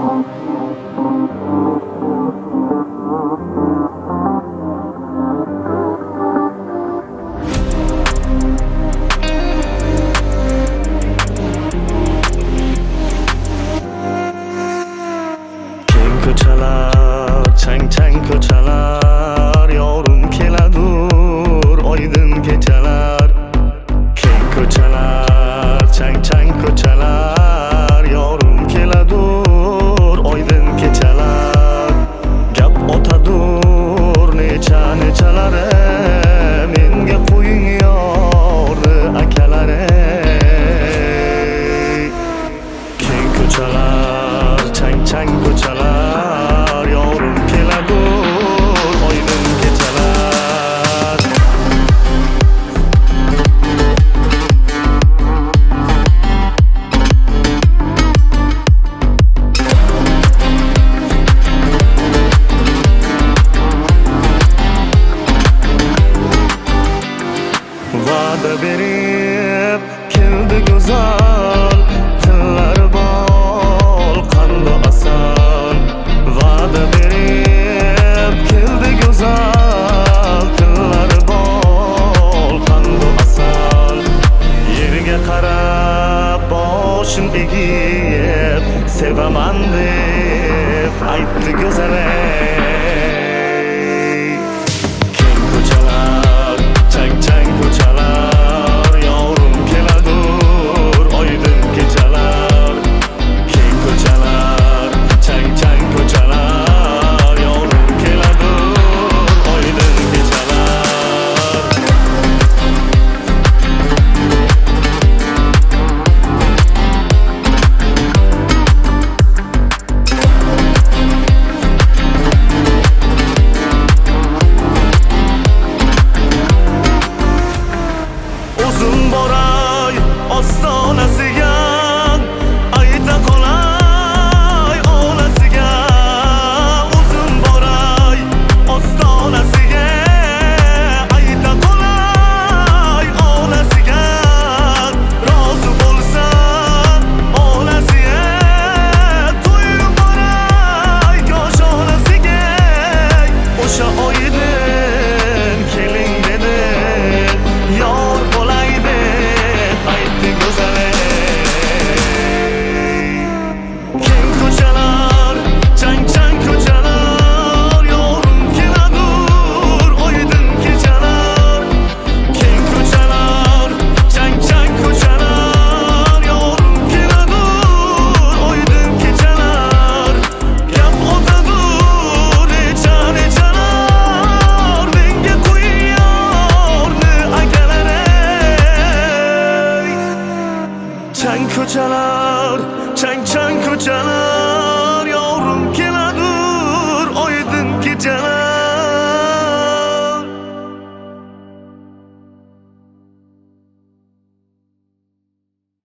Ko'chalar, chang-chang ko'chalar, yorim keladur oydin kechalar. Keng ko'chalar, chang-chang ko'chalar, yorim keladur oydin kechalar. Gap otadur nechalari, menga qo'ying yorni akalari. Keng ko'chalar, chang-chang ko'chalar, yorim keladur oydin kechalar. Va'da berib keldi go'zal, tillari bol qandu asal. Va'da berib keldi go'zal, tillari bol qandu asal. Yerga qarab boshim egib, sevaman deb aytdi go'zal. Keng ko'chalar, chang-chang ko'chalar, yorim keladur oydin kechalar. Keng ko'chalar, chang-chang ko'chalar, yorim keladur oydin kechalar. O'zim boray ostonasiga, ayta qolay onasiga. O'zim boray ostonasiga, ayta qolay onasiga. Rozi bo'lsa onasiga, to'yib boray koshonasiga. O'sha oydin keling dedi, yor bo'lay deb aytdi go'zal. Keng ko'chalar, chang-chang ko'chalar, yorim keladur oydin kechalar. Keng ko'chalar, chang-chang ko'chalar, yorim keladur oydin kechalar. Gap otadur nechalar, menga qo'ying yorni akalari. Chang ko'chalar, chang-chang ko'chalar,